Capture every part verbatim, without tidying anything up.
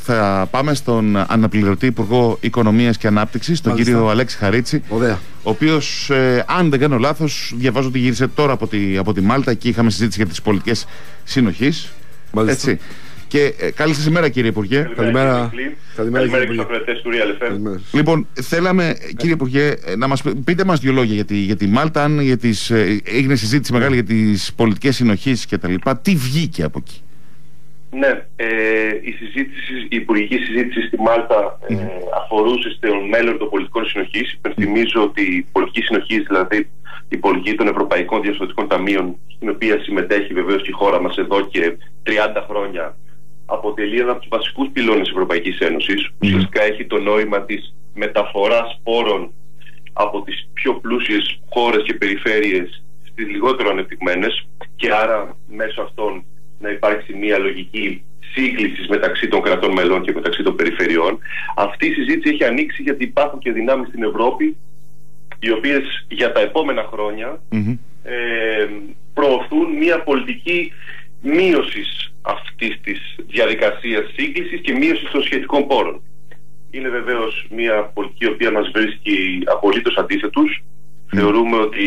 θα πάμε στον αναπληρωτή Υπουργό Οικονομίας και Ανάπτυξης, τον Μάλιστα. κύριο Αλέξη Χαρίτση. Ωραία. Ο οποίος, ε, αν δεν κάνω λάθος, διαβάζω ότι γύρισε τώρα από τη, από τη Μάλτα. Εκεί είχαμε συζήτηση για τις πολιτικές συνοχής. Έτσι. Και ε, καλή σας ημέρα, κύριε Υπουργέ. Καλημέρα. Καλημέρα, κύριε Υπουργέ. Λοιπόν, θέλαμε, κύριε Υπουργέ, να μας πείτε μας δύο λόγια για τη, για τη Μάλτα. Αν για τις, ε, έγινε συζήτηση μεγάλη για τις πολιτικές συνοχής και τα λοιπά. Τι βγήκε από εκεί? Ναι, ε, η, συζήτηση, η υπουργική συζήτηση στη Μάλτα ε, αφορούσε στο μέλλον των πολιτικών συνοχής. Υπενθυμίζω ότι η πολιτική συνοχής, δηλαδή η πολιτική των Ευρωπαϊκών Διαρθρωτικών Ταμείων, στην οποία συμμετέχει βεβαίως και η χώρα μας εδώ και τριάντα χρόνια, αποτελεί ένα από τους βασικούς πυλώνες της Ευρωπαϊκής Ένωσης. Mm. Ουσιαστικά έχει το νόημα της μεταφοράς πόρων από τις πιο πλούσιες χώρες και περιφέρειες στις λιγότερο ανεπτυγμένες, και άρα μέσω αυτών να υπάρξει μια λογική σύγκληση μεταξύ των κρατών μελών και μεταξύ των περιφερειών. Αυτή η συζήτηση έχει ανοίξει γιατί υπάρχουν και δυνάμεις στην Ευρώπη, οι οποίες για τα επόμενα χρόνια mm-hmm. ε, προωθούν μια πολιτική μείωσης αυτής της διαδικασίας σύγκλησης και μείωσης των σχετικών πόρων. Είναι βεβαίως μια πολιτική η οποία μας βρίσκει απολύτως αντίθετους. Mm. Θεωρούμε ότι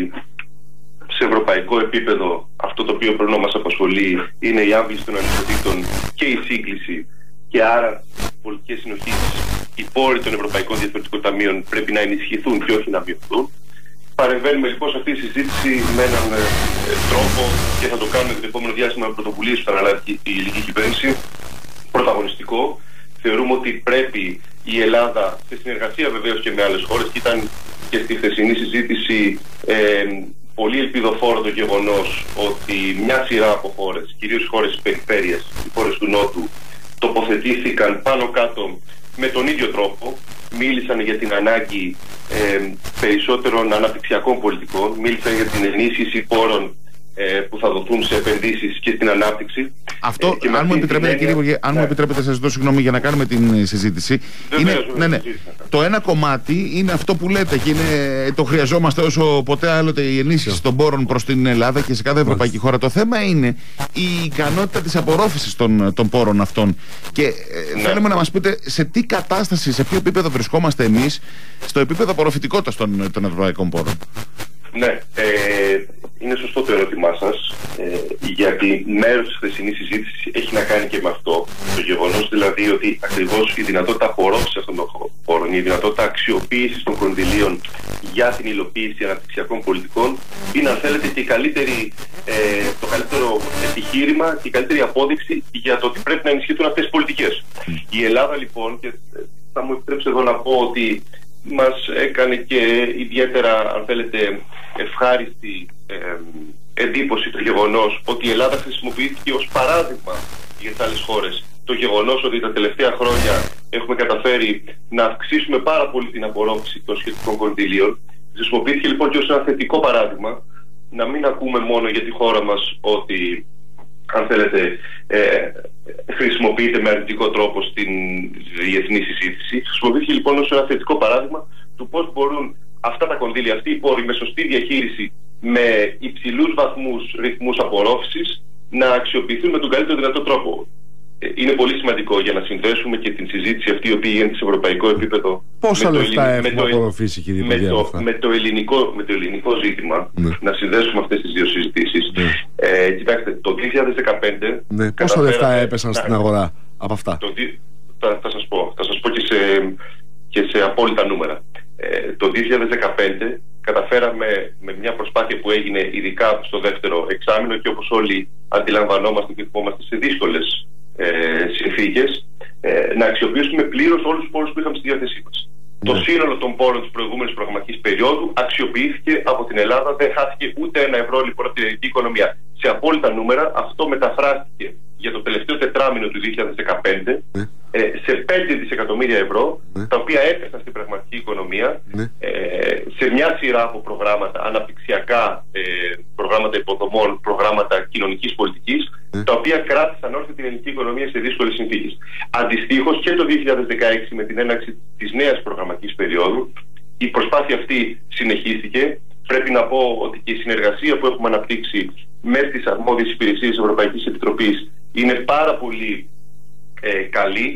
σε ευρωπαϊκό επίπεδο αυτό το οποίο πρέπει να μας απασχολεί είναι η άμβληση των ανισοτήτων και η σύγκληση, και άρα οι πολιτικές συνοχής, οι πόροι των Ευρωπαϊκών Διαρθρωτικών Ταμείων πρέπει να ενισχυθούν και όχι να μειωθούν. Παρεμβαίνουμε λοιπόν σε αυτή τη συζήτηση με έναν ε, τρόπο, και θα το κάνουμε το επόμενο διάστημα με πρωτοβουλίες που θα αναλάβει η ελληνική κυβέρνηση, πρωταγωνιστικό. Θεωρούμε ότι πρέπει η Ελλάδα, σε συνεργασία βεβαίως και με άλλες χώρες, και ήταν και στη χθεσινή συζήτηση ε, πολύ ελπιδοφόρο το γεγονός ότι μια σειρά από χώρες, κυρίως οι χώρες της περιφέρειας, οι χώρες του Νότου, τοποθετήθηκαν πάνω κάτω με τον ίδιο τρόπο. Μίλησαν για την ανάγκη ε, περισσότερων αναπτυξιακών πολιτικών, μίλησαν για την ενίσχυση πόρων ε, που θα δοθούν σε επενδύσεις και στην ανάπτυξη. Αυτό, ε, αν, μου επιτρέπετε, έννοια, κύριε Υπουργέ, αν ναι. μου επιτρέπετε, σας ζητώ συγγνώμη για να κάνουμε την συζήτηση. Βεβαίως, είναι, βεβαίως, ναι, ναι. Το ένα κομμάτι είναι αυτό που λέτε, και είναι, το χρειαζόμαστε όσο ποτέ άλλοτε, η ενίσχυση των πόρων προς την Ελλάδα και σε κάθε ευρωπαϊκή χώρα. Το θέμα είναι η ικανότητα της απορρόφησης των, των πόρων αυτών. Και ε, ναι. θέλουμε να μας πείτε σε τι κατάσταση, σε ποιο επίπεδο βρισκόμαστε εμείς στο επίπεδο απορροφητικότητας των, των ευρωπαϊκών πόρων. Ναι, ε, είναι σωστό το ερώτημά σας, ε, γιατί μέρος της χθεσινής συζήτησης έχει να κάνει και με αυτό. Το γεγονός δηλαδή ότι ακριβώς η δυνατότητα απορρόφησης αυτών των πόρων, η δυνατότητα αξιοποίησης των κονδυλίων για την υλοποίηση αναπτυξιακών πολιτικών είναι, αν θέλετε, και η καλύτερη, ε, το καλύτερο επιχείρημα και η καλύτερη απόδειξη για το ότι πρέπει να ενισχύουν αυτές τις πολιτικές. Η Ελλάδα λοιπόν, και θα μου επιτρέψετε εδώ να πω ότι μας έκανε και ιδιαίτερα, αν θέλετε, ευχάριστη ε, εντύπωση το γεγονός ότι η Ελλάδα χρησιμοποιήθηκε ως παράδειγμα για τις άλλες χώρες. Το γεγονός ότι τα τελευταία χρόνια έχουμε καταφέρει να αυξήσουμε πάρα πολύ την απορρόφηση των σχετικών κονδυλίων. Χρησιμοποιήθηκε λοιπόν και ως ένα θετικό παράδειγμα, να μην ακούμε μόνο για τη χώρα μας ότι, αν θέλετε, ε, χρησιμοποιείται με αρνητικό τρόπο στην διεθνή συζήτηση. Χρησιμοποιήθηκε λοιπόν ως ένα θετικό παράδειγμα του πώς μπορούν αυτά τα κονδύλια, αυτοί οι πόροι, με σωστή διαχείριση, με υψηλούς βαθμούς ρυθμούς απορρόφησης, να αξιοποιηθούν με τον καλύτερο δυνατό τρόπο. Ε, είναι πολύ σημαντικό για να συνδέσουμε και την συζήτηση αυτή, η οποία γίνεται σε ευρωπαϊκό επίπεδο. Πόσα λεφτά έχουμε απορροφήσει, κύριε Υπουργέ, με, το, με, το ελληνικό, με το ελληνικό ζήτημα, ναι. να συνδέσουμε αυτές τις δύο συζητήσεις. Ναι. Ε, κοιτάξτε, το δύο χιλιάδες δεκαπέντε... Ναι. Πόσα λεφτά έπεσαν να, στην αγορά από αυτά? Το, θα, θα σας πω, θα σας πω και σε, και σε απόλυτα νούμερα. Ε, το δύο χιλιάδες δεκαπέντε καταφέραμε, με μια προσπάθεια που έγινε ειδικά στο δεύτερο εξάμηνο, και όπως όλοι αντιλαμβανόμαστε και θυμόμαστε σε δύσκολες ε, συνθήκες, ε, να αξιοποιήσουμε πλήρως όλους τους πόρους που είχαμε στη διάθεσή μας. Mm. Το σύνολο των πόρων της προηγούμενης προγραμματικής περίοδου αξιοποιήθηκε από την Ελλάδα, δεν χάθηκε ούτε ένα ευρώ λοιπόν από την ελληνική οικονομία. Σε απόλυτα νούμερα, αυτό μεταφράστηκε για το τελευταίο τετράμινο του δύο χιλιάδες δεκαπέντε mm. ε, σε πέντε δισεκατομμύρια ευρώ, mm. τα οποία έπεσαν στην πραγματική οικονομία mm. ε, σε μια σειρά από προγράμματα αναπτυξιακά, ε, προγράμματα υποδομών, προγράμματα κοινωνικής πολιτικής, mm. τα οποία κράτησαν όρθια την ελληνική οικονομία σε δύσκολες συνθήκες. Αντιστοίχως και το δύο χιλιάδες δεκαέξι, με την έναρξη της νέας προγραμματικής περίοδου, η προσπάθεια αυτή συνεχίστηκε. Πρέπει να πω ότι και η συνεργασία που έχουμε αναπτύξει με τις αρμόδιες υπηρεσίες της Ευρωπαϊκής Επιτροπής είναι πάρα πολύ ε, καλή.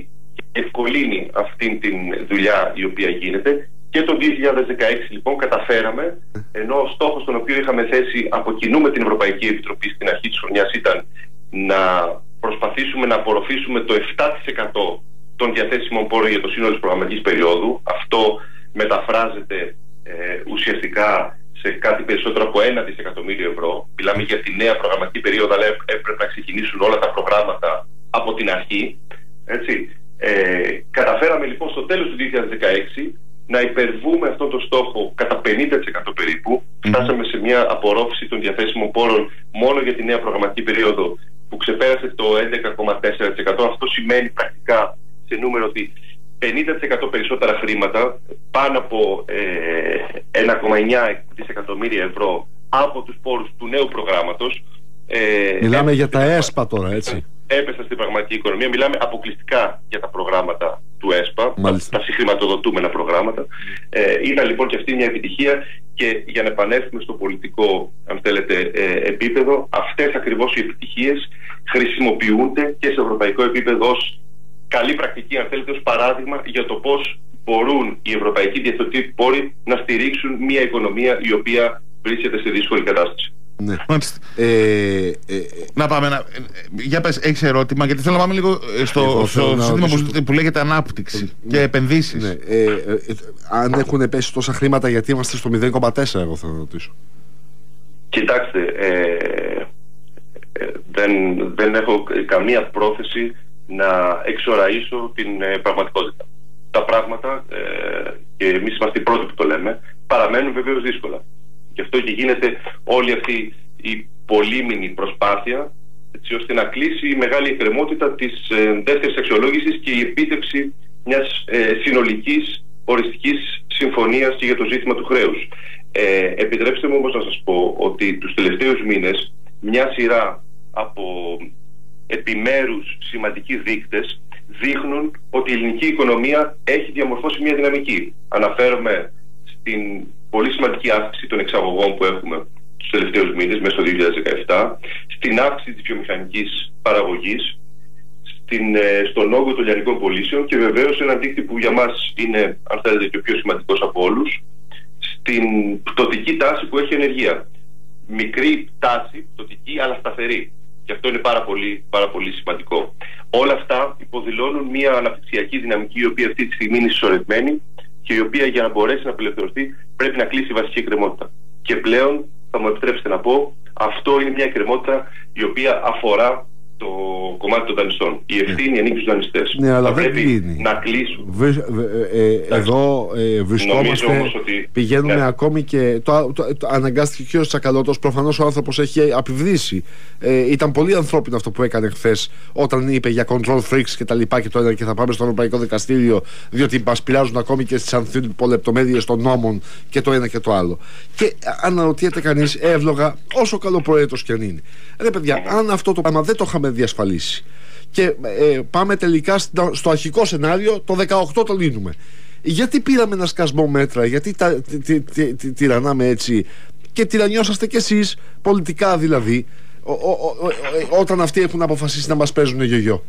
ευκολύνει αυτήν την δουλειά η οποία γίνεται. Και το δύο χιλιάδες δεκαέξι λοιπόν καταφέραμε, ενώ ο στόχος τον οποίο είχαμε θέσει από κοινού με την Ευρωπαϊκή Επιτροπή στην αρχή της χρονιάς ήταν να προσπαθήσουμε να απορροφήσουμε το επτά τοις εκατό των διαθέσιμων πόρων για το σύνολο της προγραμματικής περίοδου. Αυτό μεταφράζεται ε, ουσιαστικά σε κάτι περισσότερο από ένα δισεκατομμύριο ευρώ. Μιλάμε για τη νέα προγραμματική περίοδο, αλλά έπρεπε να ξεκινήσουν όλα τα προγράμματα από την αρχή. Έτσι. Ε, καταφέραμε λοιπόν στο τέλος του δύο χιλιάδες δεκαέξι να υπερβούμε αυτόν τον στόχο κατά πενήντα τοις εκατό περίπου. Mm-hmm. Φτάσαμε σε μια απορρόφηση των διαθέσιμων πόρων μόνο για τη νέα προγραμματική περίοδο που ξεπέρασε το έντεκα κόμμα τέσσερα τοις εκατό. Αυτό σημαίνει πρακτικά σε νούμερο ότι πενήντα τοις εκατό περισσότερα χρήματα, πάνω από ε, ένα κόμμα εννιά δισεκατομμύρια ευρώ από τους πόρους του νέου προγράμματος. Ε, Μιλάμε για τα ΕΣΠΑ τώρα, έτσι. Έπεσαν στην πραγματική οικονομία. Μιλάμε αποκλειστικά για τα προγράμματα του ΕΣΠΑ, Μάλιστα. τα συγχρηματοδοτούμενα προγράμματα. Ε, ήταν λοιπόν και αυτή μια επιτυχία, και για να επανέλθουμε στο πολιτικό, αν θέλετε, ε, επίπεδο, αυτές ακριβώς οι επιτυχίες χρησιμοποιούνται και σε ευρωπαϊκό επίπεδο ως καλή πρακτική, αν θέλετε, ως παράδειγμα για το πώς μπορούν οι ευρωπαϊκοί διαθετικοί πόροι να στηρίξουν μια οικονομία η οποία βρίσκεται σε δύσκολη κατάσταση. Ναι. Ε, ε, ε, να πάμε. Να, ε, για πες, έχεις ερώτημα, γιατί θέλω να πάμε λίγο στο, στο ζήτημα που, που λέγεται ανάπτυξη ναι. και επενδύσεις. Ναι. Ε, ε, ε, αν έχουν πέσει τόσα χρήματα, γιατί είμαστε στο μηδέν κόμμα τέσσερα, εγώ θέλω να ρωτήσω. Κοιτάξτε, ε, ε, δεν, δεν έχω καμία πρόθεση να εξοραίσω την ε, πραγματικότητα. Τα πράγματα, ε, και εμείς είμαστε οι πρώτοι που το λέμε, παραμένουν βεβαίως δύσκολα. Γι' αυτό και γίνεται όλη αυτή η πολύμηνη προσπάθεια, έτσι ώστε να κλείσει η μεγάλη εκκρεμότητα της ε, δεύτερης αξιολόγησης και η επίτευξη μιας ε, συνολικής οριστικής συμφωνίας και για το ζήτημα του χρέους. Ε, επιτρέψτε μου όμως να σας πω ότι τους τελευταίους μήνες μια σειρά από επιμέρους σημαντικοί δείκτες δείχνουν ότι η ελληνική οικονομία έχει διαμορφώσει μια δυναμική. Αναφέρομαι στην πολύ σημαντική αύξηση των εξαγωγών που έχουμε τους τελευταίους μήνες, μέσα στο δύο χιλιάδες δεκαεπτά, στην αύξηση της βιομηχανικής παραγωγής, στην, στον όγκο των λιανικών πωλήσεων και βεβαίως ένα δείκτη που για μας είναι, αν θέλετε, και ο πιο σημαντικός από όλους, στην πτωτική τάση που έχει η ενεργεία. Μικρή τάση, πτωτική, αλλά σταθερή. Και αυτό είναι πάρα πολύ, πάρα πολύ σημαντικό. Όλα αυτά υποδηλώνουν μια αναπτυξιακή δυναμική, η οποία αυτή τη στιγμή είναι συσσωρευμένη και η οποία, για να μπορέσει να απελευθερωθεί, πρέπει να κλείσει βασική εκκρεμότητα. Και πλέον, θα μου επιτρέψετε να πω, αυτό είναι μια εκκρεμότητα η οποία αφορά το κομμάτι των δανειστών. Η ευθύνη ανήκει στους δανειστές. Ναι, αλλά θα δεν πρέπει κλείνει. να κλείσουν. Βε, ε, ε, εδώ ε, βρισκόμαστε, ότι, πηγαίνουμε ναι. ακόμη και. Το, το, το, αναγκάστηκε και ο Τσακαλώτος. Προφανώς ο άνθρωπος έχει απειβδίσει. Ε, ήταν πολύ ανθρώπινο αυτό που έκανε χθες, όταν είπε για control freaks και τα λοιπά και το ένα, και θα πάμε στο Ευρωπαϊκό Δικαστήριο, διότι μας πειράζουν ακόμη και στις ανθιπολεπτομέρειες των νόμων και το ένα και το άλλο. Και αναρωτιέται κανείς εύλογα, όσο καλοπροαίρετος κι αν είναι. Ρε παιδιά, αν αυτό το πράγμα δεν το είχαμε διασφαλίσει και ε, πάμε τελικά στο αρχικό σενάριο, το δεκαοκτώ το λύνουμε, γιατί πήραμε ένα σκασμό μέτρα, γιατί τα, τι, τι, τι, τι, τυραννάμε έτσι και τυραννιώσαστε κι εσείς πολιτικά, δηλαδή ο, ο, ο, ο, όταν αυτοί έχουν αποφασίσει να μας παίζουν γιογιό?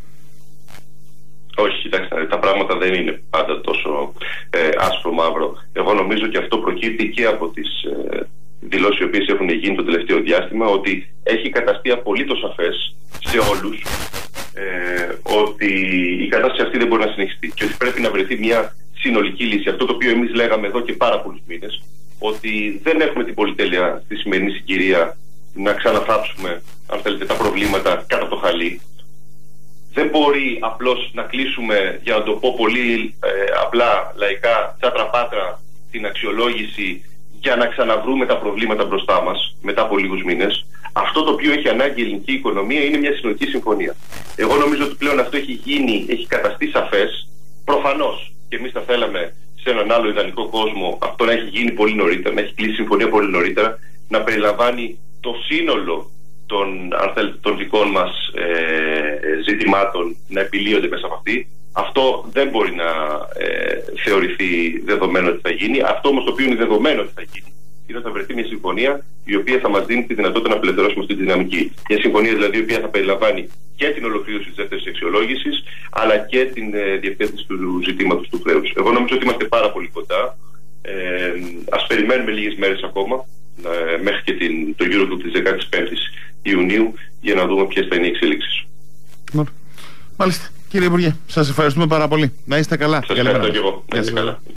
Όχι, κοιτάξτε, τα πράγματα δεν είναι πάντα τόσο ε, άσπρο μαύρο. Εγώ νομίζω και αυτό προκύπτει και από τις ε, δηλώσεις οι οποίες έχουν γίνει το τελευταίο διάστημα, ότι έχει καταστεί απολύτως σαφές σε όλους ε, ότι η κατάσταση αυτή δεν μπορεί να συνεχιστεί και ότι πρέπει να βρεθεί μια συνολική λύση. Αυτό το οποίο εμείς λέγαμε εδώ και πάρα πολλούς μήνες, ότι δεν έχουμε την πολυτέλεια στη σημερινή συγκυρία να ξαναθάψουμε, αν θέλετε, τα προβλήματα κάτω από το χαλί. Δεν μπορεί απλώς να κλείσουμε, για να το πω πολύ ε, απλά, λαϊκά, τσάτρα-πάτρα, την αξιολόγηση για να ξαναβρούμε τα προβλήματα μπροστά μας μετά από λίγους μήνες. Αυτό το οποίο έχει ανάγκη η ελληνική οικονομία είναι μια συνολική συμφωνία. Εγώ νομίζω ότι πλέον αυτό έχει γίνει, έχει καταστεί σαφές. Προφανώς και εμείς θα θέλαμε σε έναν άλλο ιδανικό κόσμο αυτό να έχει γίνει πολύ νωρίτερα, να έχει κλείσει συμφωνία πολύ νωρίτερα, να περιλαμβάνει το σύνολο των, αν θέλετε, των δικών μας ε, ζητημάτων να επιλύονται μέσα από αυτή. Αυτό δεν μπορεί να ε, θεωρηθεί δεδομένο ότι θα γίνει. Αυτό όμως το οποίο είναι δεδομένο ότι θα γίνει είναι θα βρεθεί μια συμφωνία η οποία θα μας δίνει τη δυνατότητα να απελευθερώσουμε αυτή τη δυναμική. Μια συμφωνία δηλαδή η οποία θα περιλαμβάνει και την ολοκλήρωση της δεύτερης αξιολόγησης, αλλά και την ε, διευθέτηση του ζητήματος του χρέους. Εγώ νομίζω ότι είμαστε πάρα πολύ κοντά. Ε, ας περιμένουμε λίγες μέρες ακόμα, ε, μέχρι και την, το Eurogroup της δεκάτης πέμπτης Ιουνίου, για να δούμε ποιες θα είναι οι εξέλιξεις. Μάλιστα. Κύριε Υπουργέ, σας ευχαριστούμε πάρα πολύ. Να είστε καλά. Σας ευχαριστώ και εγώ. Να είστε καλά.